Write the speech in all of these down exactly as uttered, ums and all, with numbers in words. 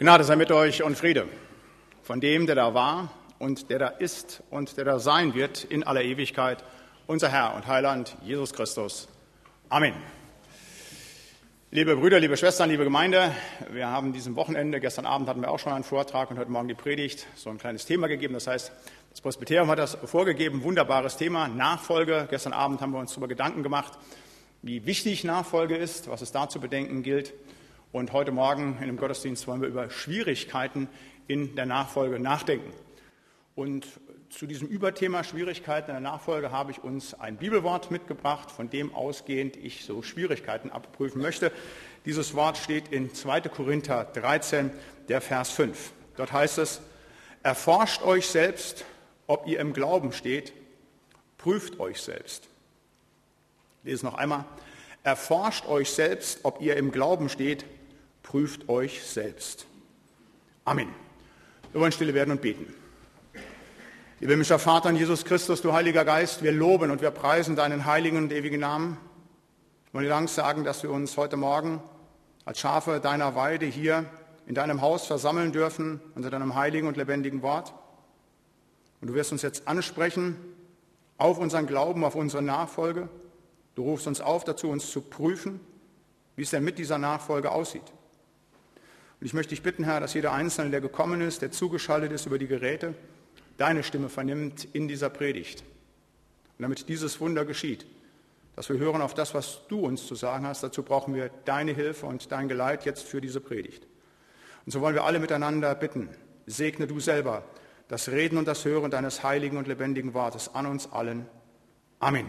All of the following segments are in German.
Gnade sei mit euch und Friede von dem, der da war und der da ist und der da sein wird in aller Ewigkeit, unser Herr und Heiland Jesus Christus. Amen. Liebe Brüder, liebe Schwestern, liebe Gemeinde, wir haben diesem Wochenende, gestern Abend hatten wir auch schon einen Vortrag und heute Morgen die Predigt, so ein kleines Thema gegeben. Das heißt, das Presbyterium hat das vorgegeben, wunderbares Thema, Nachfolge. Gestern Abend haben wir uns darüber Gedanken gemacht, wie wichtig Nachfolge ist, was es da zu bedenken gilt. Und heute Morgen in dem Gottesdienst wollen wir über Schwierigkeiten in der Nachfolge nachdenken. Und zu diesem Überthema Schwierigkeiten in der Nachfolge habe ich uns ein Bibelwort mitgebracht, von dem ausgehend ich so Schwierigkeiten abprüfen möchte. Dieses Wort steht in zweiter Korinther dreizehn, der Vers fünf. Dort heißt es: Erforscht euch selbst, ob ihr im Glauben steht, prüft euch selbst. Ich lese es noch einmal. Erforscht euch selbst, ob ihr im Glauben steht, prüft euch selbst. Amen. Wir wollen stille werden und beten. Lieber himmlischer Vater in Jesus Christus, du Heiliger Geist, wir loben und wir preisen deinen heiligen und ewigen Namen. Wir wollen dir Dank sagen, dass wir uns heute Morgen als Schafe deiner Weide hier in deinem Haus versammeln dürfen, unter deinem heiligen und lebendigen Wort. Und du wirst uns jetzt ansprechen auf unseren Glauben, auf unsere Nachfolge. Du rufst uns auf dazu, uns zu prüfen, wie es denn mit dieser Nachfolge aussieht. Und ich möchte dich bitten, Herr, dass jeder Einzelne, der gekommen ist, der zugeschaltet ist über die Geräte, deine Stimme vernimmt in dieser Predigt. Und damit dieses Wunder geschieht, dass wir hören auf das, was du uns zu sagen hast, dazu brauchen wir deine Hilfe und dein Geleit jetzt für diese Predigt. Und so wollen wir alle miteinander bitten, segne du selber das Reden und das Hören deines heiligen und lebendigen Wortes an uns allen. Amen.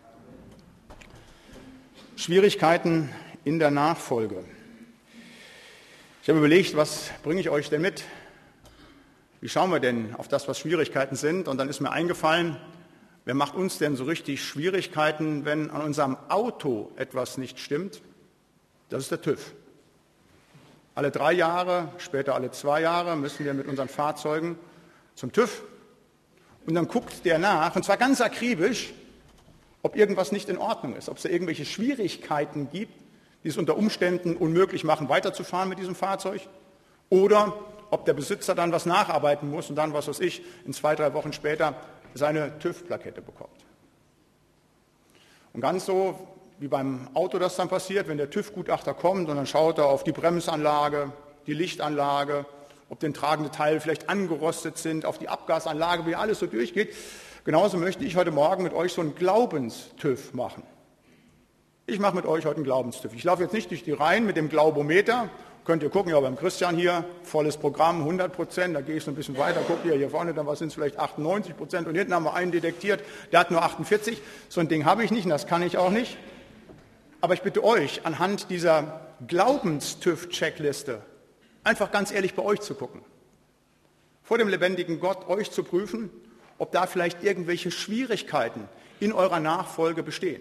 Schwierigkeiten in der Nachfolge. Ich habe überlegt, was bringe ich euch denn mit? Wie schauen wir denn auf das, was Schwierigkeiten sind? Und dann ist mir eingefallen, wer macht uns denn so richtig Schwierigkeiten, wenn an unserem Auto etwas nicht stimmt? Das ist der TÜV. Alle drei Jahre, später alle zwei Jahre müssen wir mit unseren Fahrzeugen zum TÜV. Und dann guckt der nach, und zwar ganz akribisch, ob irgendwas nicht in Ordnung ist, ob es da irgendwelche Schwierigkeiten gibt, die es unter Umständen unmöglich machen, weiterzufahren mit diesem Fahrzeug, oder ob der Besitzer dann was nacharbeiten muss und dann, was weiß ich, in zwei, drei Wochen später seine TÜV-Plakette bekommt. Und ganz so wie beim Auto das dann passiert, wenn der TÜV-Gutachter kommt und dann schaut er auf die Bremsanlage, die Lichtanlage, ob denn tragende Teile vielleicht angerostet sind, auf die Abgasanlage, wie alles so durchgeht. Genauso möchte ich heute Morgen mit euch so einen Glaubens-TÜV machen. Ich mache mit euch heute einen Glaubens-TÜV. Ich laufe jetzt nicht durch die Reihen mit dem Glaubometer. Könnt ihr gucken, ja, beim Christian hier, volles Programm, hundert Prozent. Da gehe ich so ein bisschen weiter, gucke hier, hier vorne, dann sind es vielleicht achtundneunzig Prozent. Und hinten haben wir einen detektiert, der hat nur achtundvierzig. So ein Ding habe ich nicht und das kann ich auch nicht. Aber ich bitte euch, anhand dieser Glaubens-TÜV-Checkliste einfach ganz ehrlich bei euch zu gucken. Vor dem lebendigen Gott euch zu prüfen, ob da vielleicht irgendwelche Schwierigkeiten in eurer Nachfolge bestehen.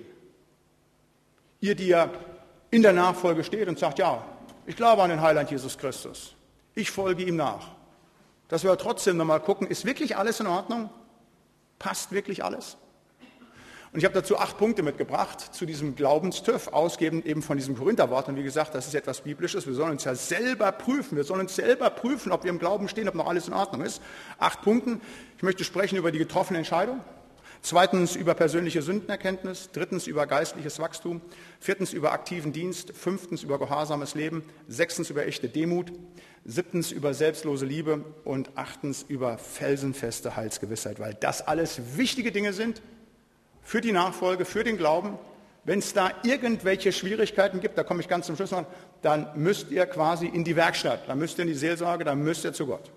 Ihr, die ja in der Nachfolge steht und sagt, ja, ich glaube an den Heiland Jesus Christus, ich folge ihm nach. Dass wir trotzdem nochmal gucken, ist wirklich alles in Ordnung? Passt wirklich alles? Und ich habe dazu acht Punkte mitgebracht zu diesem Glaubens-TÜV, ausgehend eben von diesem Korintherwort. Und wie gesagt, das ist etwas Biblisches. Wir sollen uns ja selber prüfen. Wir sollen uns selber prüfen, ob wir im Glauben stehen, ob noch alles in Ordnung ist. Acht Punkte. Ich möchte sprechen über die getroffene Entscheidung. Zweitens über persönliche Sündenerkenntnis. Drittens über geistliches Wachstum. Viertens über aktiven Dienst. Fünftens über gehorsames Leben. Sechstens über echte Demut. Siebtens über selbstlose Liebe. Und achtens über felsenfeste Heilsgewissheit. Weil das alles wichtige Dinge sind für die Nachfolge, für den Glauben. Wenn es da irgendwelche Schwierigkeiten gibt, da komme ich ganz zum Schluss noch, dann müsst ihr quasi in die Werkstatt, dann müsst ihr in die Seelsorge, dann müsst ihr zu Gott.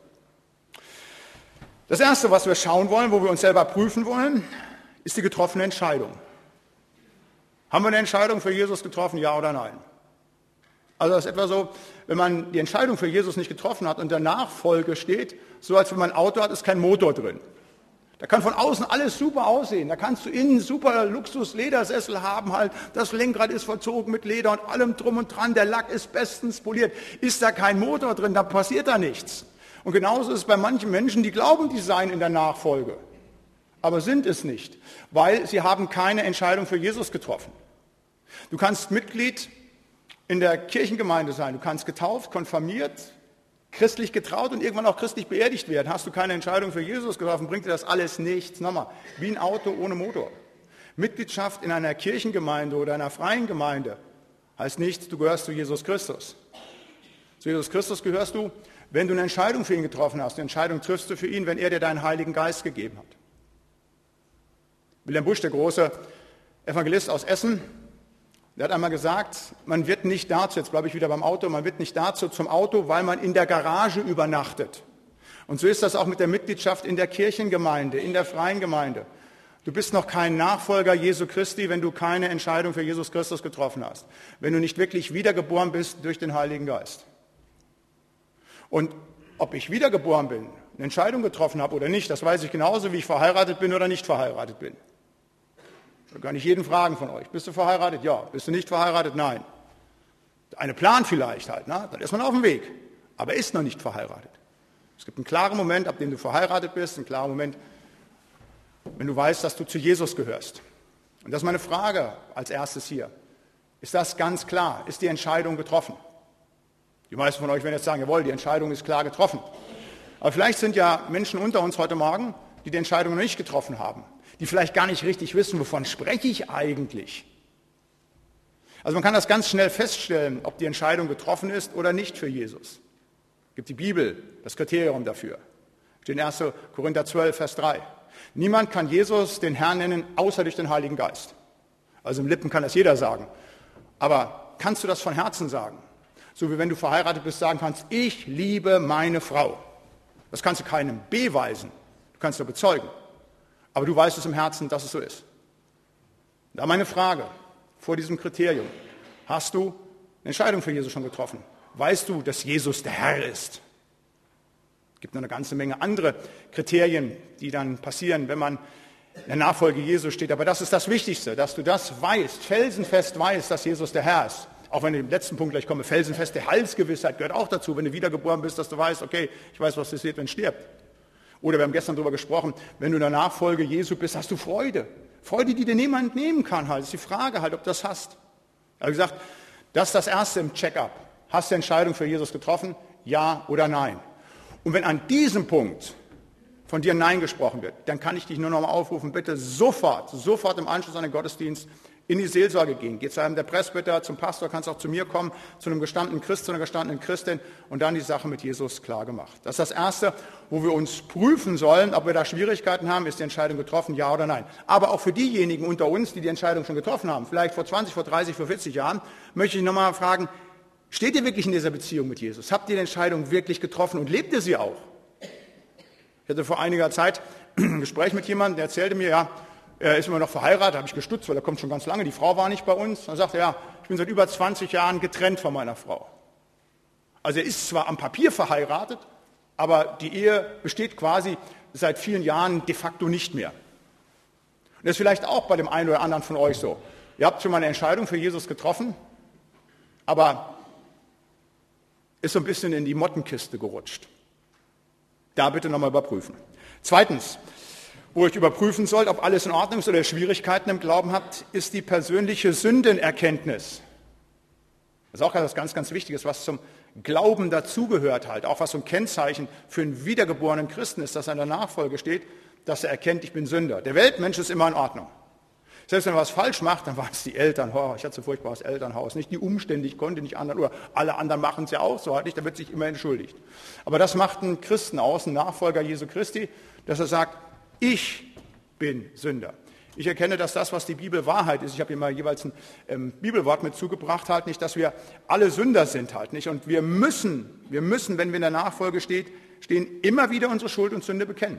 Das Erste, was wir schauen wollen, wo wir uns selber prüfen wollen, ist die getroffene Entscheidung. Haben wir eine Entscheidung für Jesus getroffen, ja oder nein? Also das ist etwa so, wenn man die Entscheidung für Jesus nicht getroffen hat und der Nachfolge steht, so als wenn man ein Auto hat, ist kein Motor drin. Da kann von außen alles super aussehen. Da kannst du innen super Luxus-Ledersessel haben, halt. Das Lenkrad ist verzogen mit Leder und allem drum und dran. Der Lack ist bestens poliert. Ist da kein Motor drin, dann passiert da nichts. Und genauso ist es bei manchen Menschen, die glauben, die seien in der Nachfolge. Aber sind es nicht, weil sie haben keine Entscheidung für Jesus getroffen. Du kannst Mitglied in der Kirchengemeinde sein. Du kannst getauft, konfirmiert, christlich getraut und irgendwann auch christlich beerdigt werden. Hast du keine Entscheidung für Jesus getroffen, bringt dir das alles nichts. Nochmal, wie ein Auto ohne Motor. Mitgliedschaft in einer Kirchengemeinde oder einer freien Gemeinde heißt nicht, du gehörst zu Jesus Christus. Zu Jesus Christus gehörst du, wenn du eine Entscheidung für ihn getroffen hast. Eine Entscheidung triffst du für ihn, wenn er dir deinen Heiligen Geist gegeben hat. Wilhelm Busch, der große Evangelist aus Essen, der hat einmal gesagt, man wird nicht dazu, jetzt bleibe ich wieder beim Auto, man wird nicht dazu zum Auto, weil man in der Garage übernachtet. Und so ist das auch mit der Mitgliedschaft in der Kirchengemeinde, in der freien Gemeinde. Du bist noch kein Nachfolger Jesu Christi, wenn du keine Entscheidung für Jesus Christus getroffen hast. Wenn du nicht wirklich wiedergeboren bist durch den Heiligen Geist. Und ob ich wiedergeboren bin, eine Entscheidung getroffen habe oder nicht, das weiß ich genauso, wie ich verheiratet bin oder nicht verheiratet bin. Da kann ich jeden fragen von euch. Bist du verheiratet? Ja. Bist du nicht verheiratet? Nein. Eine Plan vielleicht halt, ne? Dann ist man auf dem Weg, aber ist noch nicht verheiratet. Es gibt einen klaren Moment, ab dem du verheiratet bist, einen klaren Moment, wenn du weißt, dass du zu Jesus gehörst. Und das ist meine Frage als erstes hier. Ist das ganz klar? Ist die Entscheidung getroffen? Die meisten von euch werden jetzt sagen, jawohl, die Entscheidung ist klar getroffen. Aber vielleicht sind ja Menschen unter uns heute Morgen, die die Entscheidung noch nicht getroffen haben, die vielleicht gar nicht richtig wissen, wovon spreche ich eigentlich. Also man kann das ganz schnell feststellen, ob die Entscheidung getroffen ist oder nicht für Jesus. Es gibt die Bibel, das Kriterium dafür. Steht in erster Korinther zwölf, Vers drei. Niemand kann Jesus den Herrn nennen, außer durch den Heiligen Geist. Also im Lippen kann das jeder sagen. Aber kannst du das von Herzen sagen? So wie wenn du verheiratet bist, sagen kannst, ich liebe meine Frau. Das kannst du keinem beweisen. Du kannst nur bezeugen. Aber du weißt es im Herzen, dass es so ist. Da meine Frage vor diesem Kriterium. Hast du eine Entscheidung für Jesus schon getroffen? Weißt du, dass Jesus der Herr ist? Es gibt noch eine ganze Menge andere Kriterien, die dann passieren, wenn man in der Nachfolge Jesu steht. Aber das ist das Wichtigste, dass du das weißt, felsenfest weißt, dass Jesus der Herr ist. Auch wenn ich im letzten Punkt gleich komme, felsenfeste Heilsgewissheit gehört auch dazu, wenn du wiedergeboren bist, dass du weißt, okay, ich weiß, was passiert, wenn es stirbt. Oder wir haben gestern darüber gesprochen, wenn du in der Nachfolge Jesu bist, hast du Freude. Freude, die dir niemand nehmen kann. Halt. Das ist die Frage halt, ob du das hast. Ich habe gesagt, das ist das Erste im Check-up. Hast du Entscheidung für Jesus getroffen? Ja oder nein? Und wenn an diesem Punkt von dir Nein gesprochen wird, dann kann ich dich nur noch mal aufrufen, bitte sofort, sofort im Anschluss an den Gottesdienst in die Seelsorge gehen. Geh zu einem der Presbyter, zum Pastor, kannst auch zu mir kommen, zu einem gestandenen Christ, zu einer gestandenen Christin und dann die Sache mit Jesus klar gemacht. Das ist das Erste, wo wir uns prüfen sollen, ob wir da Schwierigkeiten haben, ist die Entscheidung getroffen, ja oder nein. Aber auch für diejenigen unter uns, die die Entscheidung schon getroffen haben, vielleicht vor zwanzig, vor dreißig, vor vierzig Jahren, möchte ich nochmal fragen, steht ihr wirklich in dieser Beziehung mit Jesus? Habt ihr die Entscheidung wirklich getroffen und lebt ihr sie auch? Ich hatte vor einiger Zeit ein Gespräch mit jemandem, der erzählte mir, ja, er ist immer noch verheiratet, habe ich gestutzt, weil er kommt schon ganz lange, die Frau war nicht bei uns. Dann sagte er, ja, ich bin seit über zwanzig Jahren getrennt von meiner Frau. Also er ist zwar am Papier verheiratet, aber die Ehe besteht quasi seit vielen Jahren de facto nicht mehr. Und das ist vielleicht auch bei dem einen oder anderen von euch so. Ihr habt schon mal eine Entscheidung für Jesus getroffen, aber ist so ein bisschen in die Mottenkiste gerutscht. Da bitte nochmal überprüfen. Zweitens, wo ich überprüfen soll, ob alles in Ordnung ist oder ihr Schwierigkeiten im Glauben habt, ist die persönliche Sündenerkenntnis. Das ist auch etwas ganz, ganz Wichtiges, was zum Glauben dazugehört halt, auch was so ein Kennzeichen für einen wiedergeborenen Christen ist, dass er in der Nachfolge steht, dass er erkennt, ich bin Sünder. Der Weltmensch ist immer in Ordnung. Selbst wenn er was falsch macht, dann waren es die Eltern. Oh, ich hatte so ein furchtbares Elternhaus. Nicht die Umstände, ich konnte nicht anderen, oder alle anderen machen es ja auch so, halt nicht, da wird sich immer entschuldigt. Aber das macht einen Christen aus, einen Nachfolger Jesu Christi, dass er sagt, ich bin Sünder. Ich erkenne, dass das, was die Bibel Wahrheit ist, ich habe hier mal jeweils ein ähm, Bibelwort mit zugebracht, halt nicht, dass wir alle Sünder sind halt nicht. Und wir müssen, wir müssen, wenn wir in der Nachfolge steht, stehen, immer wieder unsere Schuld und Sünde bekennen.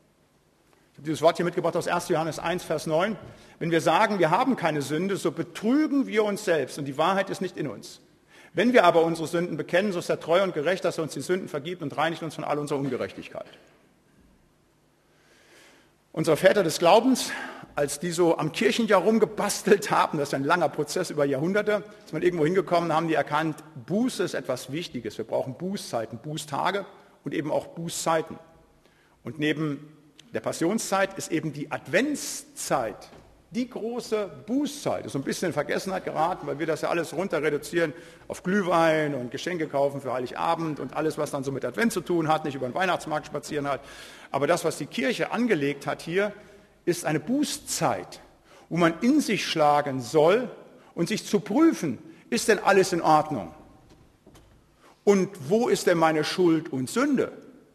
Ich habe dieses Wort hier mitgebracht aus erster Johannes eins, Vers neun. Wenn wir sagen, wir haben keine Sünde, so betrügen wir uns selbst und die Wahrheit ist nicht in uns. Wenn wir aber unsere Sünden bekennen, so ist er treu und gerecht, dass er uns die Sünden vergibt und reinigt uns von all unserer Ungerechtigkeit. Unsere Väter des Glaubens, als die so am Kirchenjahr rumgebastelt haben, das ist ein langer Prozess über Jahrhunderte, ist man irgendwo hingekommen, haben die erkannt, Buße ist etwas Wichtiges. Wir brauchen Bußzeiten, Bußtage und eben auch Bußzeiten. Und neben der Passionszeit ist eben die Adventszeit Die große Bußzeit ist so ein bisschen in Vergessenheit geraten, weil wir das ja alles runter reduzieren auf Glühwein und Geschenke kaufen für Heiligabend und alles, was dann so mit Advent zu tun hat, nicht über den Weihnachtsmarkt spazieren halt. Aber das, was die Kirche angelegt hat hier, ist eine Bußzeit, wo man in sich schlagen soll und sich zu prüfen, ist denn alles in Ordnung? Und wo ist denn meine Schuld und Sünde?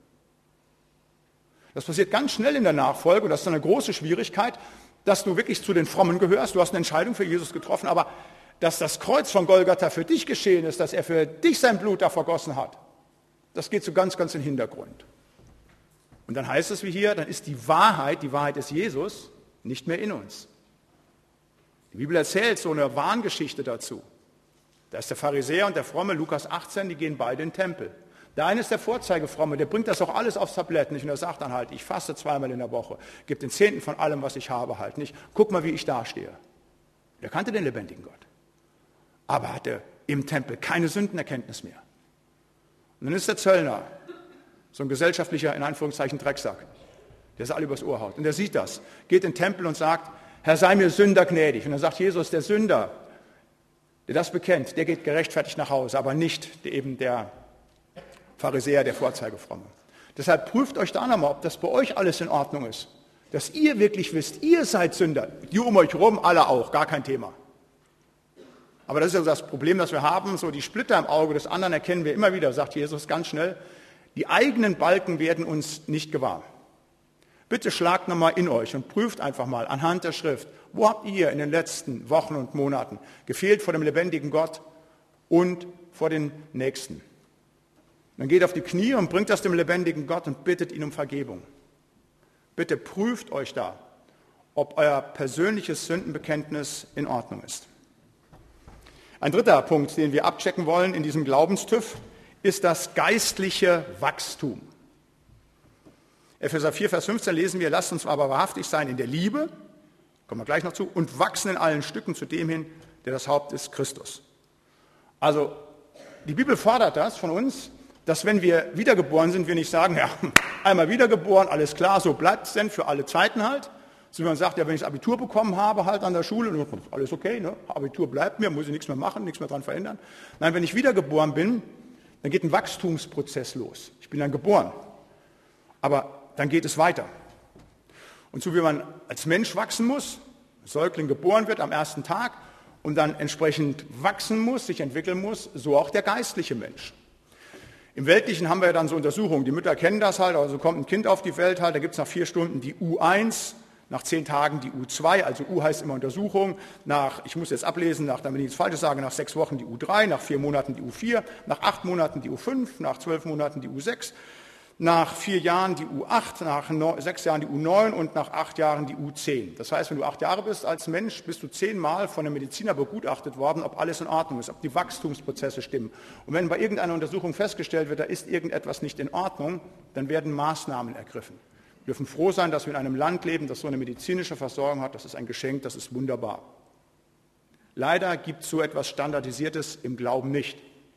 Das passiert ganz schnell in der Nachfolge und das ist eine große Schwierigkeit, dass du wirklich zu den Frommen gehörst, du hast eine Entscheidung für Jesus getroffen, aber dass das Kreuz von Golgatha für dich geschehen ist, dass er für dich sein Blut da vergossen hat, das geht so ganz, ganz in den Hintergrund. Und dann heißt es wie hier, dann ist die Wahrheit, die Wahrheit ist Jesus, nicht mehr in uns. Die Bibel erzählt so eine Wahngeschichte dazu. Da ist der Pharisäer und der Fromme, Lukas achtzehn, die gehen beide in den Tempel. Der eine ist der Vorzeigefromme, der bringt das auch alles aufs Tablett nicht und er sagt dann halt, ich faste zweimal in der Woche, gebe den Zehnten von allem, was ich habe halt nicht. Guck mal, wie ich dastehe. Der kannte den lebendigen Gott, aber hatte im Tempel keine Sündenerkenntnis mehr. Und dann ist der Zöllner, so ein gesellschaftlicher, in Anführungszeichen, Drecksack, der es alle übers Ohr haut. Und der sieht das, geht in den Tempel und sagt, Herr, sei mir Sünder gnädig. Und dann sagt Jesus, der Sünder, der das bekennt, der geht gerechtfertigt nach Hause, aber nicht eben der Pharisäer, der Vorzeigefromme. Deshalb prüft euch da nochmal, ob das bei euch alles in Ordnung ist. Dass ihr wirklich wisst, ihr seid Sünder. Die um euch rum, alle auch, gar kein Thema. Aber das ist ja das Problem, das wir haben, so die Splitter im Auge des anderen erkennen wir immer wieder, sagt Jesus ganz schnell. Die eigenen Balken werden uns nicht gewahr. Bitte schlagt nochmal in euch und prüft einfach mal anhand der Schrift, wo habt ihr in den letzten Wochen und Monaten gefehlt vor dem lebendigen Gott und vor den Nächsten. Dann geht auf die Knie und bringt das dem lebendigen Gott und bittet ihn um Vergebung. Bitte prüft euch da, ob euer persönliches Sündenbekenntnis in Ordnung ist. Ein dritter Punkt, den wir abchecken wollen in diesem Glaubenstüff, ist das geistliche Wachstum. Epheser vier, Vers fünfzehn lesen wir, lasst uns aber wahrhaftig sein in der Liebe, kommen wir gleich noch zu, und wachsen in allen Stücken zu dem hin, der das Haupt ist, Christus. Also die Bibel fordert das von uns, dass wenn wir wiedergeboren sind, wir nicht sagen, ja, einmal wiedergeboren, alles klar, so bleibt es denn für alle Zeiten halt. So wie man sagt, ja, wenn ich das Abitur bekommen habe halt an der Schule, alles okay, ne? Abitur bleibt mir, muss ich nichts mehr machen, nichts mehr dran verändern. Nein, wenn ich wiedergeboren bin, dann geht ein Wachstumsprozess los. Ich bin dann geboren, aber dann geht es weiter. Und so wie man als Mensch wachsen muss, ein Säugling geboren wird am ersten Tag und dann entsprechend wachsen muss, sich entwickeln muss, so auch der geistliche Mensch. Im Weltlichen haben wir ja dann so Untersuchungen, die Mütter kennen das halt, also kommt ein Kind auf die Welt halt, da gibt es nach vier Stunden die U eins, nach zehn Tagen die U zwei, also U heißt immer Untersuchung, nach, ich muss jetzt ablesen, nach, damit ich nichts Falsches sage, nach sechs Wochen die U drei, nach vier Monaten die U vier, nach acht Monaten die U fünf, nach zwölf Monaten die U sechs, nach vier Jahren die U acht, nach neun, sechs Jahren die U neun und nach acht Jahren die U zehn. Das heißt, wenn du acht Jahre bist als Mensch, bist du zehnmal von einem Mediziner begutachtet worden, ob alles in Ordnung ist, ob die Wachstumsprozesse stimmen. Und wenn bei irgendeiner Untersuchung festgestellt wird, da ist irgendetwas nicht in Ordnung, dann werden Maßnahmen ergriffen. Wir dürfen froh sein, dass wir in einem Land leben, das so eine medizinische Versorgung hat. Das ist ein Geschenk, das ist wunderbar. Leider gibt es so etwas Standardisiertes im Glauben nicht.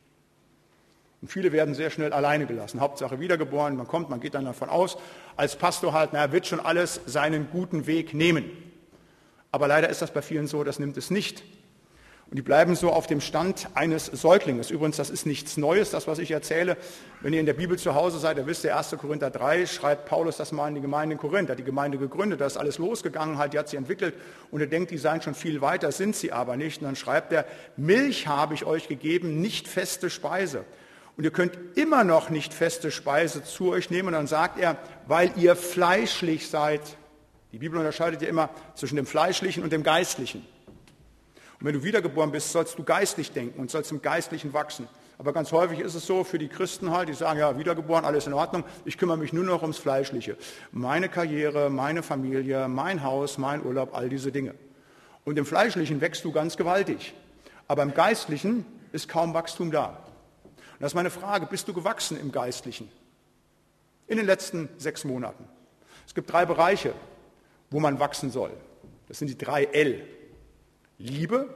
Und viele werden sehr schnell alleine gelassen. Hauptsache wiedergeboren, man kommt, man geht dann davon aus, als Pastor halt, na, wird schon alles seinen guten Weg nehmen. Aber leider ist das bei vielen so, das nimmt es nicht. Und die bleiben so auf dem Stand eines Säuglings. Übrigens, das ist nichts Neues, das, was ich erzähle. Wenn ihr in der Bibel zu Hause seid, ihr wisst, der erster Korinther drei schreibt Paulus das mal in die Gemeinde in Korinth. Er hat die Gemeinde gegründet, da ist alles losgegangen, halt, die hat sie entwickelt. Und er denkt, die seien schon viel weiter, sind sie aber nicht. Und dann schreibt er, Milch habe ich euch gegeben, nicht feste Speise. Und ihr könnt immer noch nicht feste Speise zu euch nehmen. Und dann sagt er, weil ihr fleischlich seid. Die Bibel unterscheidet ja immer zwischen dem Fleischlichen und dem Geistlichen. Und wenn du wiedergeboren bist, sollst du geistlich denken und sollst im Geistlichen wachsen. Aber ganz häufig ist es so für die Christen halt, die sagen, ja, wiedergeboren, alles in Ordnung, ich kümmere mich nur noch ums Fleischliche. Meine Karriere, meine Familie, mein Haus, mein Urlaub, all diese Dinge. Und im Fleischlichen wächst du ganz gewaltig. Aber im Geistlichen ist kaum Wachstum da. Und das ist meine Frage, bist du gewachsen im Geistlichen? In den letzten sechs Monaten. Es gibt drei Bereiche, wo man wachsen soll. Das sind die drei L. Liebe,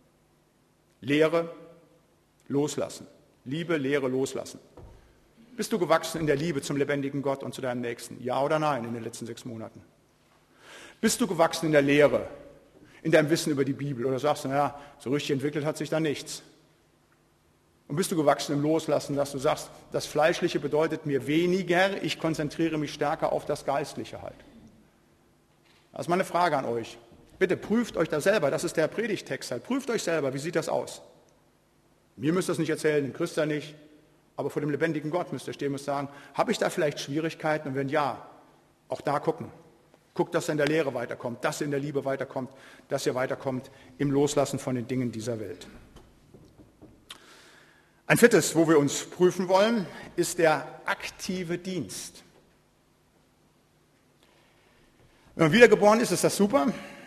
Lehre, Loslassen. Liebe, Lehre, Loslassen. Bist du gewachsen in der Liebe zum lebendigen Gott und zu deinem Nächsten? Ja oder nein in den letzten sechs Monaten? Bist du gewachsen in der Lehre? in deinem Wissen über die Bibel? Oder sagst du, naja, so richtig entwickelt hat sich da nichts? Und bist du gewachsen im Loslassen, dass du sagst, das Fleischliche bedeutet mir weniger, ich konzentriere mich stärker auf das Geistliche halt? Das ist meine Frage an euch. Bitte prüft euch da selber, das ist der Predigttext halt, prüft euch selber, wie sieht das aus? Mir müsst ihr das nicht erzählen, dem Christen nicht, aber vor dem lebendigen Gott müsst ihr stehen und sagen, habe ich da vielleicht Schwierigkeiten? Und wenn ja, auch da gucken. Guckt, dass ihr in der Lehre weiterkommt, dass ihr in der Liebe weiterkommt, dass ihr weiterkommt im Loslassen von den Dingen dieser Welt. Ein viertes, wo wir uns prüfen wollen, ist der aktive Dienst. Wenn man wiedergeboren ist, ist das super.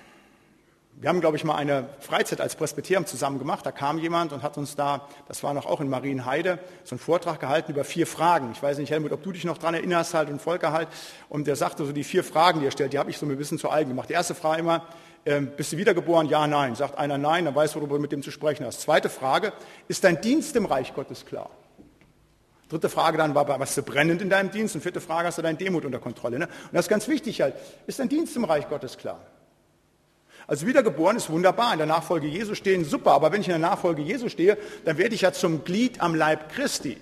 Wir haben, glaube ich, mal eine Freizeit als Presbyterium zusammen gemacht. Da kam jemand und hat uns da, das war noch auch in Marienheide, so einen Vortrag gehalten über vier Fragen. Ich weiß nicht, Helmut, ob du dich noch dran erinnerst, halt, und Volker halt. Und der sagte so, die vier Fragen, die er stellt, die habe ich so ein bisschen zu eigen gemacht. Die erste Frage immer, äh, bist du wiedergeboren? Ja, nein. Sagt einer nein, dann weißt du, worüber du mit dem zu sprechen hast. Zweite Frage, ist dein Dienst im Reich Gottes klar? Dritte Frage dann war, was ist brennend in deinem Dienst? Und vierte Frage, hast du deine Demut unter Kontrolle? Ne? Und das ist ganz wichtig halt, ist dein Dienst im Reich Gottes klar? Also wiedergeboren ist wunderbar, in der Nachfolge Jesu stehen, super, aber wenn ich in der Nachfolge Jesu stehe, dann werde ich ja zum Glied am Leib Christi.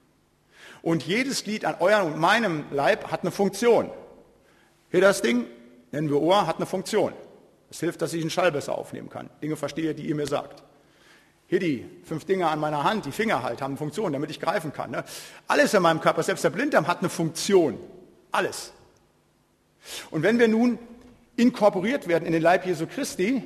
Und jedes Glied an eurem und meinem Leib hat eine Funktion. Hier das Ding, nennen wir Ohr, hat eine Funktion. Das hilft, dass ich einen Schall besser aufnehmen kann, Dinge verstehe, die ihr mir sagt. Hier die fünf Dinge an meiner Hand, die Finger halt, haben eine Funktion, damit ich greifen kann. Ne? Alles in meinem Körper, selbst der Blinddarm hat eine Funktion. Alles. Und wenn wir nun inkorporiert werden in den Leib Jesu Christi,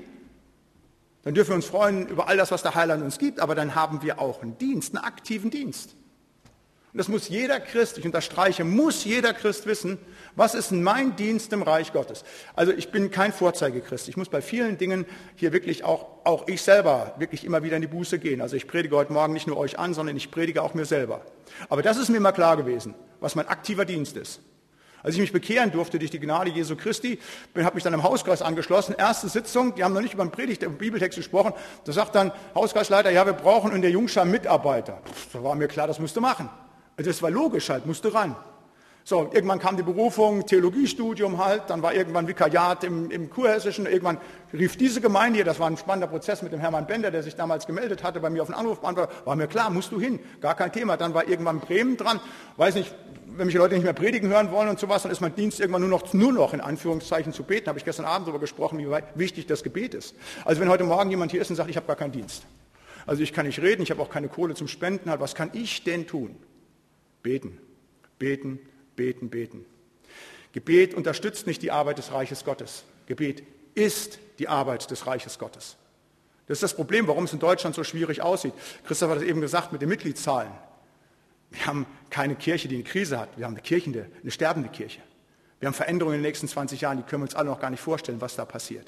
dann dürfen wir uns freuen über all das, was der Heiland uns gibt, aber dann haben wir auch einen Dienst, einen aktiven Dienst. Und das muss jeder Christ, ich unterstreiche, muss jeder Christ wissen, was ist denn mein Dienst im Reich Gottes? Also ich bin kein Vorzeigechrist, ich muss bei vielen Dingen hier wirklich auch, auch ich selber wirklich immer wieder in die Buße gehen. Also ich predige heute Morgen nicht nur euch an, sondern ich predige auch mir selber. Aber das ist mir immer klar gewesen, was mein aktiver Dienst ist. Als ich mich bekehren durfte durch die Gnade Jesu Christi, habe mich dann im Hauskreis angeschlossen. Erste Sitzung, die haben noch nicht über den Predigt, über den Bibeltext gesprochen. Da sagt dann Hauskreisleiter, ja, wir brauchen in der Jungschar Mitarbeiter. Da war mir klar, das musste machen. Also das war logisch halt, musste ran. So, irgendwann kam die Berufung, Theologiestudium halt, dann war irgendwann Vikariat im, im Kurhessischen, irgendwann rief diese Gemeinde hier, das war ein spannender Prozess mit dem Hermann Bender, der sich damals gemeldet hatte, bei mir auf den Anrufbeantworter, war mir klar, musst du hin, gar kein Thema. Dann war irgendwann Bremen dran, weiß nicht, wenn mich die Leute nicht mehr predigen hören wollen und sowas, dann ist mein Dienst irgendwann nur noch, nur noch in Anführungszeichen zu beten, habe ich gestern Abend darüber gesprochen, wie wichtig das Gebet ist. Also wenn heute Morgen jemand hier ist und sagt, ich habe gar keinen Dienst, also ich kann nicht reden, ich habe auch keine Kohle zum Spenden, halt, was kann ich denn tun? Beten, beten, beten, beten. Gebet unterstützt nicht die Arbeit des Reiches Gottes. Gebet ist die Arbeit des Reiches Gottes. Das ist das Problem, warum es in Deutschland so schwierig aussieht. Christoph hat es eben gesagt mit den Mitgliedszahlen. Wir haben keine Kirche, die eine Krise hat. Wir haben eine Kirche, eine sterbende Kirche. Wir haben Veränderungen in den nächsten zwanzig Jahren, die können wir uns alle noch gar nicht vorstellen, was da passiert.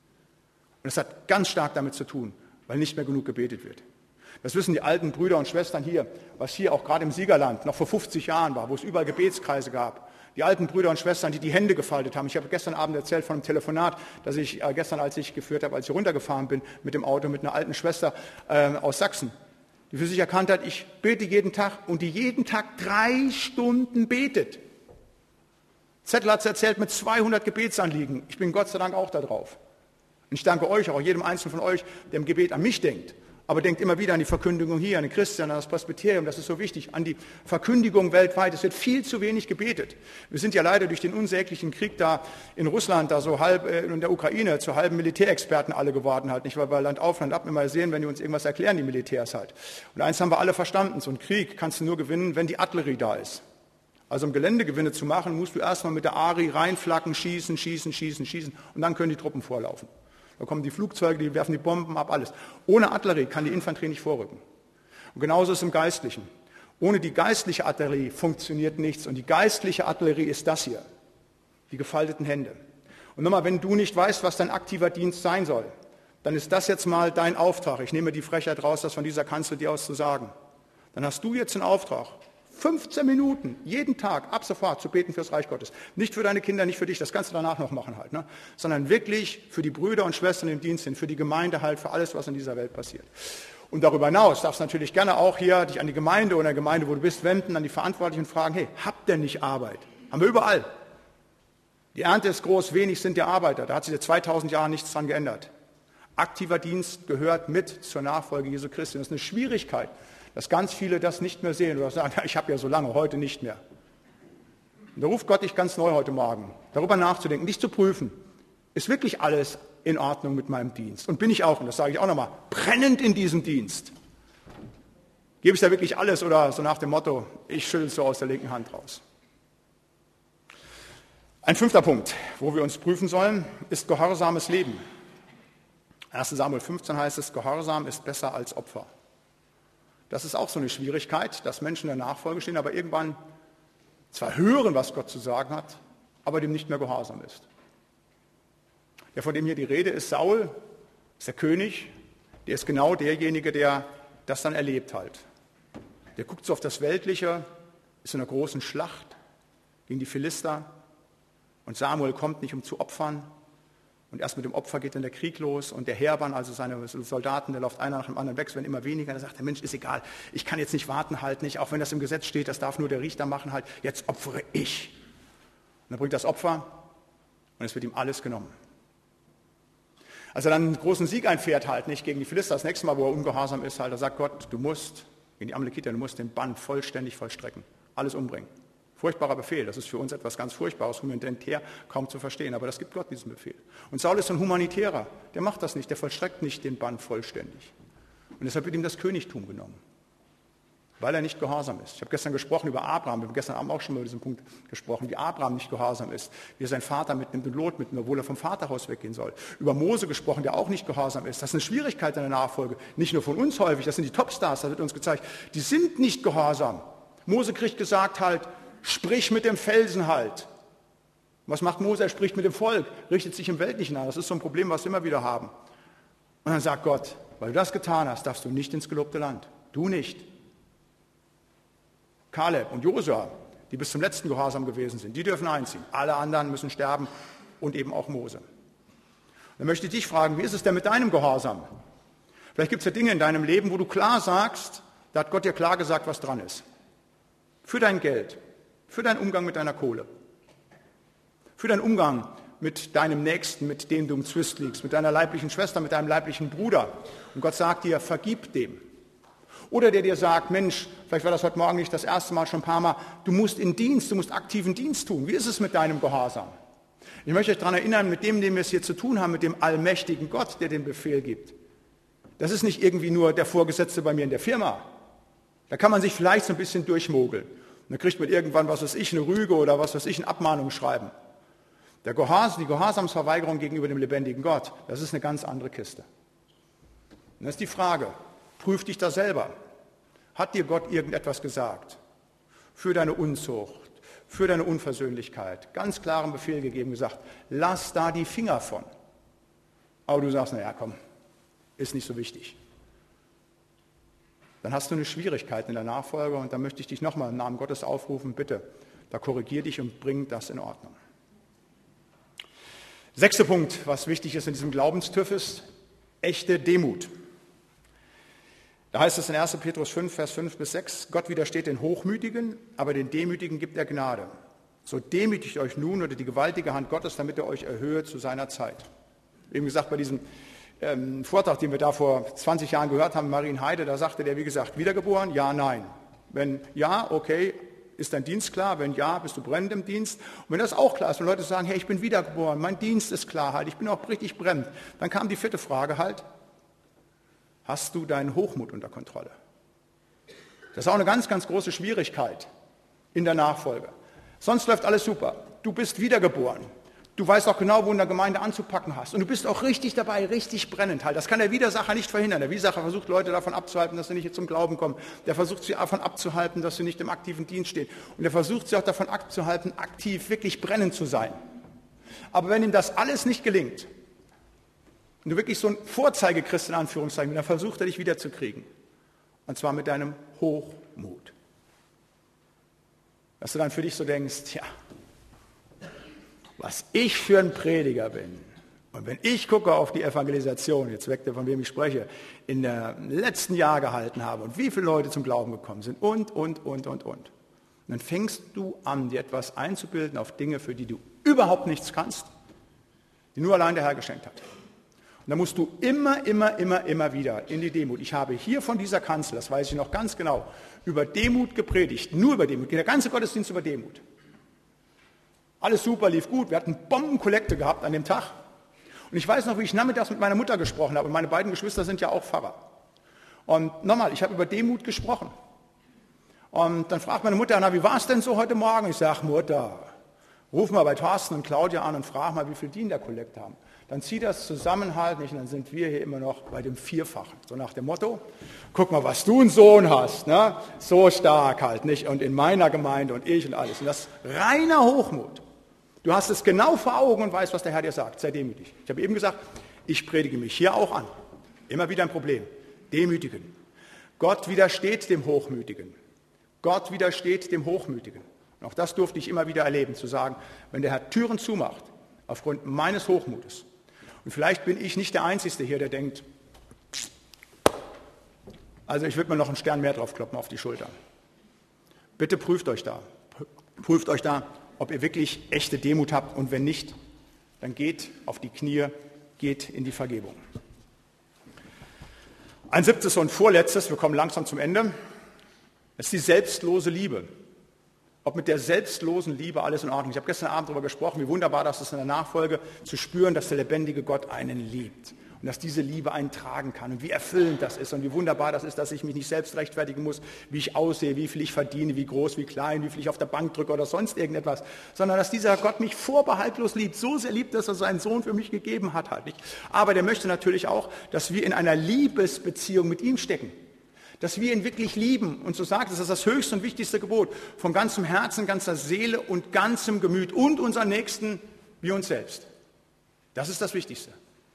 Und das hat ganz stark damit zu tun, weil nicht mehr genug gebetet wird. Das wissen die alten Brüder und Schwestern hier, was hier auch gerade im Siegerland noch vor fünfzig Jahren war, wo es überall Gebetskreise gab. Die alten Brüder und Schwestern, die die Hände gefaltet haben. Ich habe gestern Abend erzählt von einem Telefonat, das ich äh, gestern, als ich geführt habe, als ich runtergefahren bin mit dem Auto mit einer alten Schwester äh, aus Sachsen, die für sich erkannt hat, ich bete jeden Tag und die jeden Tag drei Stunden betet. Zettel hat es erzählt mit zweihundert Gebetsanliegen. Ich bin Gott sei Dank auch da drauf. Und ich danke euch, auch jedem Einzelnen von euch, der im Gebet an mich denkt. Aber denkt immer wieder an die Verkündigung hier, an den Christen, an das Presbyterium, das ist so wichtig, an die Verkündigung weltweit. Es wird viel zu wenig gebetet. Wir sind ja leider durch den unsäglichen Krieg da in Russland, da so halb, äh, in der Ukraine, zu halben Militärexperten alle geworden halt. Nicht, weil wir Land auf, Land ab immer sehen, wenn die uns irgendwas erklären, die Militärs halt. Und eins haben wir alle verstanden, so ein Krieg kannst du nur gewinnen, wenn die Artillerie da ist. Also um Geländegewinne zu machen, musst du erstmal mit der Ari reinflacken, schießen, schießen, schießen, schießen und dann können die Truppen vorlaufen. Da kommen die Flugzeuge, die werfen die Bomben ab, alles. Ohne Artillerie kann die Infanterie nicht vorrücken. Und genauso ist es im Geistlichen. Ohne die geistliche Artillerie funktioniert nichts. Und die geistliche Artillerie ist das hier, die gefalteten Hände. Und nochmal, wenn du nicht weißt, was dein aktiver Dienst sein soll, dann ist das jetzt mal dein Auftrag. Ich nehme die Frechheit raus, das von dieser Kanzel dir aus zu sagen. Dann hast du jetzt einen Auftrag, fünfzehn Minuten jeden Tag ab sofort zu beten fürs Reich Gottes. Nicht für deine Kinder, nicht für dich, das kannst du danach noch machen halt, ne? Sondern wirklich für die Brüder und Schwestern im Dienst sind, für die Gemeinde halt, für alles, was in dieser Welt passiert. Und darüber hinaus darfst du natürlich gerne auch hier dich an die Gemeinde oder an die Gemeinde, wo du bist, wenden, an die Verantwortlichen und fragen, hey, habt ihr nicht Arbeit? Haben wir überall. Die Ernte ist groß, wenig sind die Arbeiter. Da hat sich seit zweitausend Jahren nichts dran geändert. Aktiver Dienst gehört mit zur Nachfolge Jesu Christi. Das ist eine Schwierigkeit, dass ganz viele das nicht mehr sehen oder sagen, ja, ich habe ja so lange, heute nicht mehr. Und da ruft Gott dich ganz neu heute Morgen, darüber nachzudenken, dich zu prüfen. Ist wirklich alles in Ordnung mit meinem Dienst? Und bin ich auch, und das sage ich auch nochmal, brennend in diesem Dienst? Gebe ich da wirklich alles oder so nach dem Motto, ich schüttel so aus der linken Hand raus? Ein fünfter Punkt, wo wir uns prüfen sollen, ist gehorsames Leben. erster Samuel fünfzehn heißt es, Gehorsam ist besser als Opfer. Das ist auch so eine Schwierigkeit, dass Menschen in der Nachfolge stehen, aber irgendwann zwar hören, was Gott zu sagen hat, aber dem nicht mehr gehorsam ist. Der, von dem hier die Rede ist, Saul, ist der König, der ist genau derjenige, der das dann erlebt halt. Der guckt so auf das Weltliche, ist in einer großen Schlacht gegen die Philister und Samuel kommt nicht, um zu opfern. Und erst mit dem Opfer geht dann der Krieg los und der Heerbann, also seine Soldaten, der läuft einer nach dem anderen weg, es werden immer weniger. Da sagt der Mensch, ist egal, ich kann jetzt nicht warten halt nicht, auch wenn das im Gesetz steht, das darf nur der Richter machen halt, jetzt opfere ich. Und dann bringt das Opfer und es wird ihm alles genommen. Als er dann einen großen Sieg einfährt halt nicht gegen die Philister, das nächste Mal, wo er ungehorsam ist halt, da sagt Gott, du musst, gegen die Amalekiter, du musst den Bann vollständig vollstrecken, alles umbringen. Furchtbarer Befehl, das ist für uns etwas ganz Furchtbares, humanitär kaum zu verstehen, aber das gibt Gott diesen Befehl. Und Saul ist ein Humanitärer, der macht das nicht, der vollstreckt nicht den Bann vollständig. Und deshalb wird ihm das Königtum genommen, weil er nicht gehorsam ist. Ich habe gestern gesprochen über Abraham, wir haben gestern Abend auch schon mal über diesen Punkt gesprochen, wie Abraham nicht gehorsam ist, wie er seinen Vater mitnimmt und Lot mitnimmt, obwohl er vom Vaterhaus weggehen soll. Über Mose gesprochen, der auch nicht gehorsam ist. Das ist eine Schwierigkeit in der Nachfolge, nicht nur von uns häufig, das sind die Topstars, da wird uns gezeigt, die sind nicht gehorsam. Mose kriegt gesagt halt, sprich mit dem Felsen halt. Was macht Mose? Er spricht mit dem Volk, richtet sich im Weltlichen an. Das ist so ein Problem, was wir immer wieder haben. Und dann sagt Gott, weil du das getan hast, darfst du nicht ins gelobte Land. Du nicht. Kaleb und Josua, die bis zum letzten Gehorsam gewesen sind, die dürfen einziehen. Alle anderen müssen sterben und eben auch Mose. Dann möchte ich dich fragen, wie ist es denn mit deinem Gehorsam? Vielleicht gibt es ja Dinge in deinem Leben, wo du klar sagst, da hat Gott dir klar gesagt, was dran ist. Für dein Geld. Für deinen Umgang mit deiner Kohle, für deinen Umgang mit deinem Nächsten, mit dem du im Zwist liegst, mit deiner leiblichen Schwester, mit deinem leiblichen Bruder. Und Gott sagt dir, vergib dem. Oder der dir sagt, Mensch, vielleicht war das heute Morgen nicht das erste Mal, schon ein paar Mal, du musst in Dienst, du musst aktiven Dienst tun. Wie ist es mit deinem Gehorsam? Ich möchte euch daran erinnern, mit dem, dem wir es hier zu tun haben, mit dem allmächtigen Gott, der den Befehl gibt. Das ist nicht irgendwie nur der Vorgesetzte bei mir in der Firma. Da kann man sich vielleicht so ein bisschen durchmogeln. Und dann kriegt man irgendwann, was weiß ich, eine Rüge oder was weiß ich, eine Abmahnung schreiben. Der Gehorsam, die Gehorsamsverweigerung gegenüber dem lebendigen Gott, das ist eine ganz andere Kiste. Und das ist die Frage, prüf dich da selber. Hat dir Gott irgendetwas gesagt? Für deine Unzucht, für deine Unversöhnlichkeit. Ganz klaren Befehl gegeben, gesagt, lass da die Finger von. Aber du sagst, naja, komm, ist nicht so wichtig. Dann hast du eine Schwierigkeit in der Nachfolge und dann möchte ich dich nochmal im Namen Gottes aufrufen, bitte, da korrigier dich und bring das in Ordnung. Sechster Punkt, was wichtig ist in diesem Glaubenstüff, ist echte Demut. Da heißt es in erster Petrus fünf, Vers fünf bis sechs, Gott widersteht den Hochmütigen, aber den Demütigen gibt er Gnade. So demütigt euch nun unter die gewaltige Hand Gottes, damit er euch erhöhe zu seiner Zeit. Wie gesagt, bei diesem ähm, Vortrag, den wir da vor zwanzig Jahren gehört haben, Marienheide, da sagte der, wie gesagt, wiedergeboren, ja, nein. Wenn ja, okay, ist dein Dienst klar? Wenn ja, bist du brennend im Dienst? Und wenn das auch klar ist, wenn Leute sagen, hey, ich bin wiedergeboren, mein Dienst ist klar halt, ich bin auch richtig brennend, dann kam die vierte Frage halt, hast du deinen Hochmut unter Kontrolle? Das ist auch eine ganz, ganz große Schwierigkeit in der Nachfolge. Sonst läuft alles super. Du bist wiedergeboren. Du weißt auch genau, wo du in der Gemeinde anzupacken hast. Und du bist auch richtig dabei, richtig brennend halt. Das kann der Widersacher nicht verhindern. Der Widersacher versucht, Leute davon abzuhalten, dass sie nicht zum Glauben kommen. Der versucht, sie davon abzuhalten, dass sie nicht im aktiven Dienst stehen. Und der versucht, sie auch davon abzuhalten, aktiv, wirklich brennend zu sein. Aber wenn ihm das alles nicht gelingt, und du wirklich so ein Vorzeigechrist in Anführungszeichen, dann versucht er dich wiederzukriegen. Und zwar mit deinem Hochmut. Dass du dann für dich so denkst, ja, was ich für ein Prediger bin. Und wenn ich gucke auf die Evangelisation, jetzt weg, von wem ich spreche, in dem letzten Jahr gehalten habe und wie viele Leute zum Glauben gekommen sind und, und, und, und, und. Und dann fängst du an, dir etwas einzubilden auf Dinge, für die du überhaupt nichts kannst, die nur allein der Herr geschenkt hat. Und da musst du immer, immer, immer, immer wieder in die Demut. Ich habe hier von dieser Kanzel, das weiß ich noch ganz genau, über Demut gepredigt, nur über Demut, der ganze Gottesdienst über Demut. Alles super, lief gut, wir hatten Bombenkollekte gehabt an dem Tag. Und ich weiß noch, wie ich nachmittags mit meiner Mutter gesprochen habe, und meine beiden Geschwister sind ja auch Pfarrer. Und nochmal, ich habe über Demut gesprochen. Und dann fragt meine Mutter, na, wie war es denn so heute Morgen? Ich sage, Mutter, ruf mal bei Thorsten und Claudia an und frag mal, wie viel die in der Kollekte haben. Dann zieht das zusammen halt nicht und dann sind wir hier immer noch bei dem Vierfachen. So nach dem Motto, guck mal, was du einen Sohn hast, ne? So stark halt, nicht? Und in meiner Gemeinde und ich und alles. Und das ist reiner Hochmut. Du hast es genau vor Augen und weißt, was der Herr dir sagt. Sei demütig. Ich habe eben gesagt, ich predige mich hier auch an. Immer wieder ein Problem. Demütigen. Gott widersteht dem Hochmütigen. Gott widersteht dem Hochmütigen. Und auch das durfte ich immer wieder erleben, zu sagen, wenn der Herr Türen zumacht, aufgrund meines Hochmutes, und vielleicht bin ich nicht der Einzige hier, der denkt, also ich würde mir noch einen Stern mehr draufkloppen auf die Schulter. Bitte prüft euch da. Prüft euch da, ob ihr wirklich echte Demut habt, und wenn nicht, dann geht auf die Knie, geht in die Vergebung. Ein siebtes und vorletztes, wir kommen langsam zum Ende, das ist die selbstlose Liebe. Ob mit der selbstlosen Liebe alles in Ordnung ist. Ich habe gestern Abend darüber gesprochen, wie wunderbar das ist in der Nachfolge, zu spüren, dass der lebendige Gott einen liebt und dass diese Liebe einen tragen kann und wie erfüllend das ist und wie wunderbar das ist, dass ich mich nicht selbst rechtfertigen muss, wie ich aussehe, wie viel ich verdiene, wie groß, wie klein, wie viel ich auf der Bank drücke oder sonst irgendetwas, sondern dass dieser Gott mich vorbehaltlos liebt, so sehr liebt, dass er seinen Sohn für mich gegeben hat. Halt nicht. Aber der möchte natürlich auch, dass wir in einer Liebesbeziehung mit ihm stecken. Dass wir ihn wirklich lieben. Und so sagt es, das ist das höchste und wichtigste Gebot. Von ganzem Herzen, ganzer Seele und ganzem Gemüt und unseren Nächsten wie uns selbst. Das ist das Wichtigste.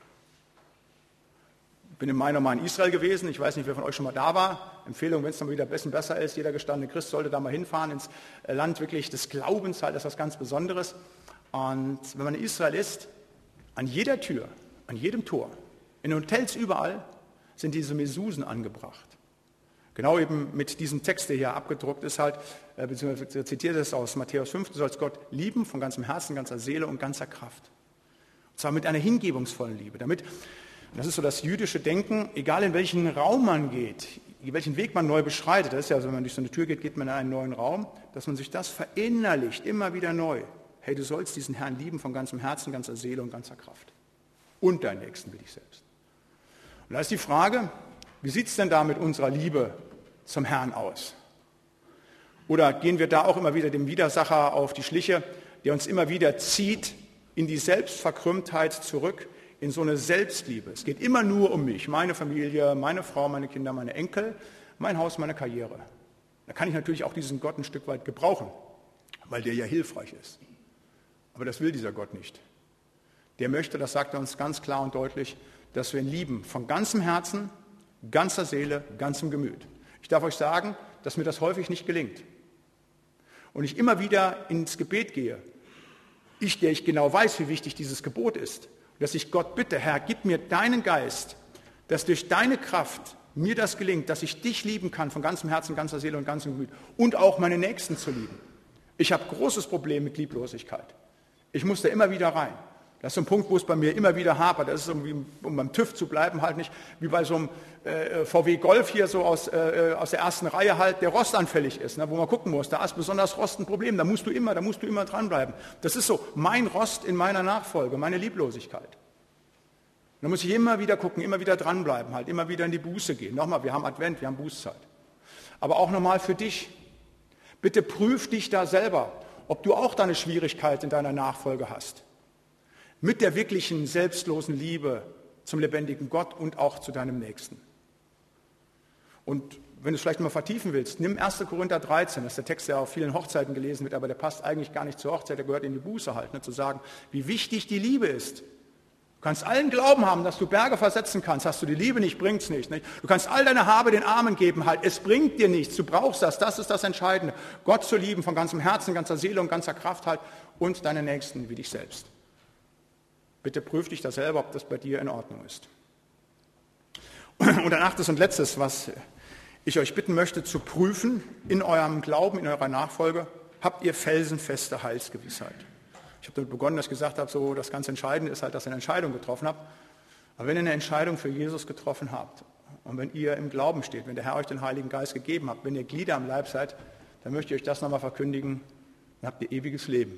Ich bin im Mai nochmal in Israel gewesen. Ich weiß nicht, wer von euch schon mal da war. Empfehlung, wenn es dann wieder ein bisschen besser ist. Jeder gestandene Christ sollte da mal hinfahren ins Land wirklich des Glaubens. Halt, das ist was ganz Besonderes. Und wenn man in Israel ist, an jeder Tür, an jedem Tor, in den Hotels überall, sind diese Mesusen angebracht. Genau eben mit diesem Text, der hier abgedruckt ist, halt, äh, beziehungsweise zitiert es aus Matthäus fünf, du sollst Gott lieben von ganzem Herzen, ganzer Seele und ganzer Kraft. Und zwar mit einer hingebungsvollen Liebe. Damit, und das ist so das jüdische Denken, egal in welchen Raum man geht, in welchen Weg man neu beschreitet, das ist ja so, wenn man durch so eine Tür geht, geht man in einen neuen Raum, dass man sich das verinnerlicht, immer wieder neu. Hey, du sollst diesen Herrn lieben von ganzem Herzen, ganzer Seele und ganzer Kraft. Und deinen Nächsten wie dich selbst. Und da ist die Frage, wie sieht es denn da mit unserer Liebe zum Herrn aus? Oder gehen wir da auch immer wieder dem Widersacher auf die Schliche, der uns immer wieder zieht in die Selbstverkrümmtheit zurück, in so eine Selbstliebe. Es geht immer nur um mich, meine Familie, meine Frau, meine Kinder, meine Enkel, mein Haus, meine Karriere. Da kann ich natürlich auch diesen Gott ein Stück weit gebrauchen, weil der ja hilfreich ist. Aber das will dieser Gott nicht. Der möchte, das sagt er uns ganz klar und deutlich, dass wir ihn lieben von ganzem Herzen, ganzer Seele, ganzem Gemüt. Ich darf euch sagen, dass mir das häufig nicht gelingt. Und ich immer wieder ins Gebet gehe, ich, der ich genau weiß, wie wichtig dieses Gebot ist, dass ich Gott bitte, Herr, gib mir deinen Geist, dass durch deine Kraft mir das gelingt, dass ich dich lieben kann von ganzem Herzen, ganzer Seele und ganzem Gemüt und auch meine Nächsten zu lieben. Ich habe großes Problem mit Lieblosigkeit. Ich muss da immer wieder rein. Das ist so ein Punkt, wo es bei mir immer wieder hapert. Das ist irgendwie, um beim TÜV zu bleiben, halt nicht wie bei so einem äh, V W Golf hier so aus, äh, aus der ersten Reihe halt, der rostanfällig ist, ne, wo man gucken muss. Da ist besonders Rost ein Problem. Da musst du immer, da musst du immer dranbleiben. Das ist so mein Rost in meiner Nachfolge, meine Lieblosigkeit. Da muss ich immer wieder gucken, immer wieder dranbleiben, halt immer wieder in die Buße gehen. Nochmal, wir haben Advent, wir haben Bußzeit. Aber auch nochmal für dich. Bitte prüf dich da selber, ob du auch deine Schwierigkeit in deiner Nachfolge hast. Mit der wirklichen selbstlosen Liebe zum lebendigen Gott und auch zu deinem Nächsten. Und wenn du es vielleicht mal vertiefen willst, nimm erster Korinther dreizehn, das ist der Text, der auf vielen Hochzeiten gelesen wird, aber der passt eigentlich gar nicht zur Hochzeit, der gehört in die Buße halt, ne, zu sagen, wie wichtig die Liebe ist. Du kannst allen Glauben haben, dass du Berge versetzen kannst, hast du die Liebe nicht, bringt es nicht, nicht. Du kannst all deine Habe den Armen geben, halt, es bringt dir nichts, du brauchst das, das ist das Entscheidende. Gott zu lieben von ganzem Herzen, ganzer Seele und ganzer Kraft halt und deine Nächsten wie dich selbst. Bitte prüf dich da selber, ob das bei dir in Ordnung ist. Und ein achtes und letztes, was ich euch bitten möchte zu prüfen in eurem Glauben, in eurer Nachfolge, habt ihr felsenfeste Heilsgewissheit. Ich habe damit begonnen, dass ich gesagt habe, so das ganz Entscheidende ist halt, dass ihr eine Entscheidung getroffen habt. Aber wenn ihr eine Entscheidung für Jesus getroffen habt und wenn ihr im Glauben steht, wenn der Herr euch den Heiligen Geist gegeben hat, wenn ihr Glieder am Leib seid, dann möchte ich euch das nochmal verkündigen, dann habt ihr ewiges Leben.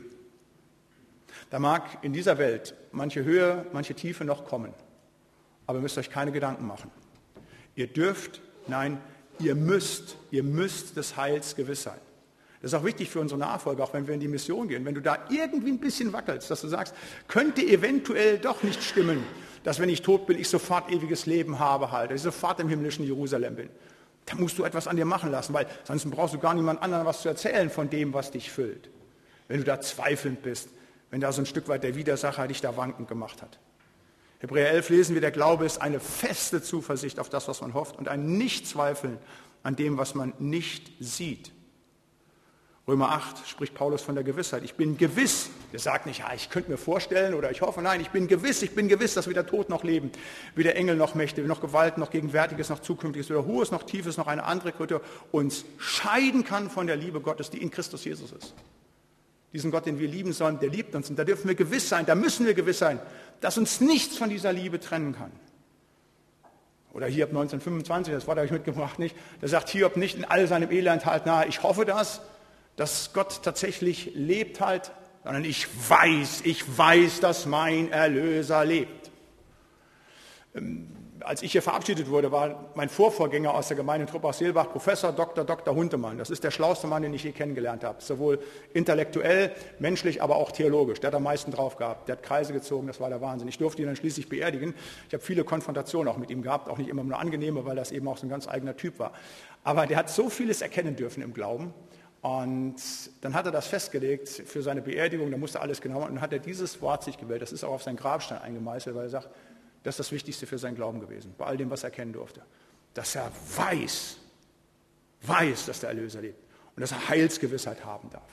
Da mag in dieser Welt manche Höhe, manche Tiefe noch kommen, aber ihr müsst euch keine Gedanken machen. Ihr dürft, nein, ihr müsst, ihr müsst des Heils gewiss sein. Das ist auch wichtig für unsere Nachfolger, auch wenn wir in die Mission gehen. Wenn du da irgendwie ein bisschen wackelst, dass du sagst, könnte eventuell doch nicht stimmen, dass wenn ich tot bin, ich sofort ewiges Leben habe, halt, dass ich sofort im himmlischen Jerusalem bin. Da musst du etwas an dir machen lassen, weil sonst brauchst du gar niemand anderen was zu erzählen von dem, was dich füllt. Wenn du da zweifelnd bist, wenn da so ein Stück weit der Widersacher dich da wankend gemacht hat. Hebräer elf lesen wir, der Glaube ist eine feste Zuversicht auf das, was man hofft und ein Nichtzweifeln an dem, was man nicht sieht. Römer acht spricht Paulus von der Gewissheit. Ich bin gewiss, der sagt nicht, ja, ich könnte mir vorstellen oder ich hoffe, nein, ich bin gewiss, ich bin gewiss, dass weder Tod noch Leben, weder Engel noch Mächte, noch Gewalt, noch Gegenwärtiges, noch Zukünftiges, weder Hohes noch Tiefes, noch eine andere Kröte uns scheiden kann von der Liebe Gottes, die in Christus Jesus ist. Diesen Gott, den wir lieben sollen, der liebt uns und da dürfen wir gewiss sein, da müssen wir gewiss sein, dass uns nichts von dieser Liebe trennen kann. Oder Hiob neunzehnhundertfünfundzwanzig, das Wort habe ich mitgebracht, nicht? Da sagt Hiob nicht in all seinem Elend halt, na, ich hoffe das, dass Gott tatsächlich lebt halt, sondern ich weiß, ich weiß, dass mein Erlöser lebt. Ähm, als ich hier verabschiedet wurde, war mein Vorvorgänger aus der Gemeindetruppe aus Seelbach Professor Doktor Doktor Huntemann. Das ist der schlauste Mann, den ich je kennengelernt habe. Sowohl intellektuell, menschlich, aber auch theologisch. Der hat am meisten drauf gehabt. Der hat Kreise gezogen, das war der Wahnsinn. Ich durfte ihn dann schließlich beerdigen. Ich habe viele Konfrontationen auch mit ihm gehabt, auch nicht immer nur angenehme, weil das eben auch so ein ganz eigener Typ war. Aber der hat so vieles erkennen dürfen im Glauben. Und dann hat er das festgelegt für seine Beerdigung, da musste alles genau machen. Und dann hat er dieses Wort sich gewählt, das ist auch auf seinen Grabstein eingemeißelt, weil er sagt, das ist das Wichtigste für seinen Glauben gewesen, bei all dem, was er erkennen durfte. Dass er weiß, weiß, dass der Erlöser lebt und dass er Heilsgewissheit haben darf.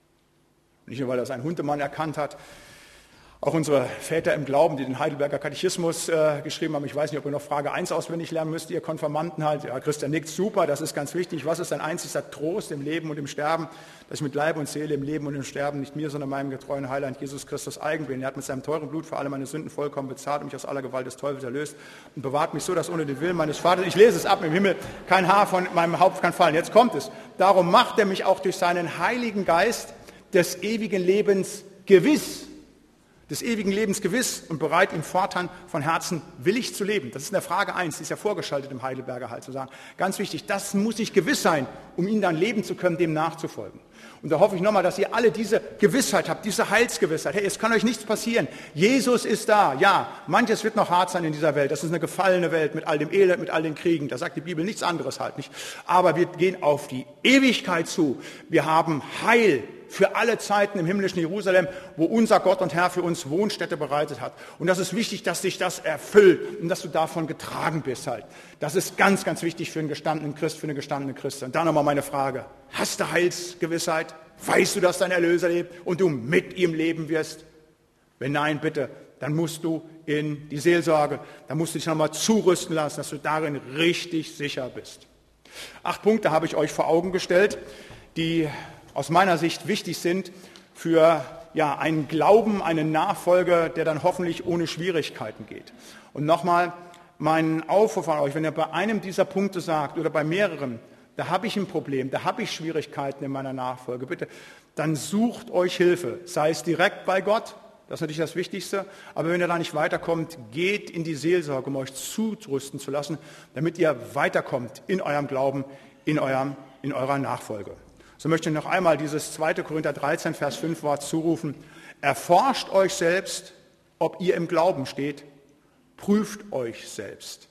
Und nicht nur, weil er seinen Hundemann erkannt hat, auch unsere Väter im Glauben, die den Heidelberger Katechismus äh, geschrieben haben, ich weiß nicht, ob ihr noch Frage eins auswendig lernen müsst, ihr Konfirmanden halt, ja, Christian nickt, super, das ist ganz wichtig. Was ist dein einzigster Trost im Leben und im Sterben? Dass ich mit Leib und Seele im Leben und im Sterben nicht mir, sondern meinem getreuen Heiland Jesus Christus eigen bin. Er hat mit seinem teuren Blut für alle meine Sünden vollkommen bezahlt und mich aus aller Gewalt des Teufels erlöst und bewahrt mich so, dass ohne den Willen meines Vaters, ich lese es ab, im Himmel kein Haar von meinem Haupt kann fallen. Jetzt kommt es. Darum macht er mich auch durch seinen Heiligen Geist des ewigen Lebens gewiss. Des ewigen Lebens gewiss und bereit, ihm fortan von Herzen willig zu leben. Das ist in der Frage eins, die ist ja vorgeschaltet im Heidelberger halt zu sagen. Ganz wichtig, das muss ich gewiss sein, um ihn dann leben zu können, dem nachzufolgen. Und da hoffe ich nochmal, dass ihr alle diese Gewissheit habt, diese Heilsgewissheit. Hey, es kann euch nichts passieren. Jesus ist da. Ja, manches wird noch hart sein in dieser Welt. Das ist eine gefallene Welt mit all dem Elend, mit all den Kriegen. Da sagt die Bibel nichts anderes halt nicht. Aber wir gehen auf die Ewigkeit zu. Wir haben Heil für alle Zeiten im himmlischen Jerusalem, wo unser Gott und Herr für uns Wohnstätte bereitet hat. Und das ist wichtig, dass sich das erfüllt und dass du davon getragen bist halt. Das ist ganz, ganz wichtig für einen gestandenen Christ, für eine gestandene Christin. Und da nochmal meine Frage. Hast du Heilsgewissheit? Weißt du, dass dein Erlöser lebt und du mit ihm leben wirst? Wenn nein, bitte, dann musst du in die Seelsorge, dann musst du dich nochmal zurüsten lassen, dass du darin richtig sicher bist. Acht Punkte habe ich euch vor Augen gestellt, die aus meiner Sicht wichtig sind für ja, einen Glauben, eine Nachfolge, der dann hoffentlich ohne Schwierigkeiten geht. Und nochmal mein Aufruf an euch, wenn ihr bei einem dieser Punkte sagt oder bei mehreren, da habe ich ein Problem, da habe ich Schwierigkeiten in meiner Nachfolge, bitte, dann sucht euch Hilfe, sei es direkt bei Gott, das ist natürlich das Wichtigste, aber wenn ihr da nicht weiterkommt, geht in die Seelsorge, um euch zurüsten zu lassen, damit ihr weiterkommt in eurem Glauben, in, eurem, in eurer Nachfolge. So möchte ich noch einmal dieses zweite Korinther dreizehn, Vers fünf Wort zurufen. Erforscht euch selbst, ob ihr im Glauben steht. Prüft euch selbst.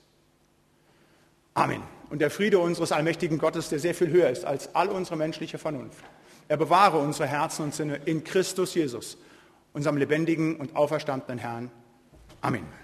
Amen. Und der Friede unseres allmächtigen Gottes, der sehr viel höher ist als all unsere menschliche Vernunft. Er bewahre unsere Herzen und Sinne in Christus Jesus, unserem lebendigen und auferstandenen Herrn. Amen.